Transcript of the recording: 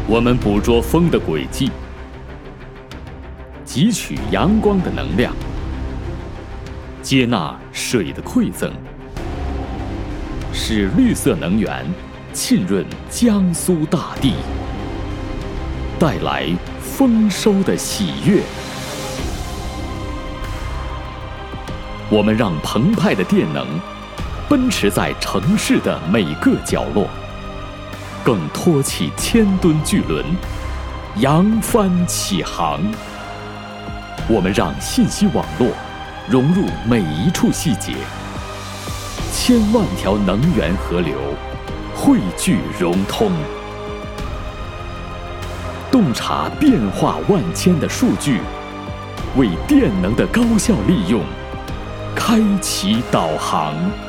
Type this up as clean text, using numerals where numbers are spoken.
我们捕捉风的轨迹，汲取阳光的能量，接纳水的馈赠，使绿色能源浸润江苏大地，带来丰收的喜悦。我们让澎湃的电能奔驰在城市的每个角落，更托起千吨巨轮，扬帆起航。我们让信息网络融入每一处细节，千万条能源河流汇聚融通，洞察变化万千的数据，为电能的高效利用开启导航。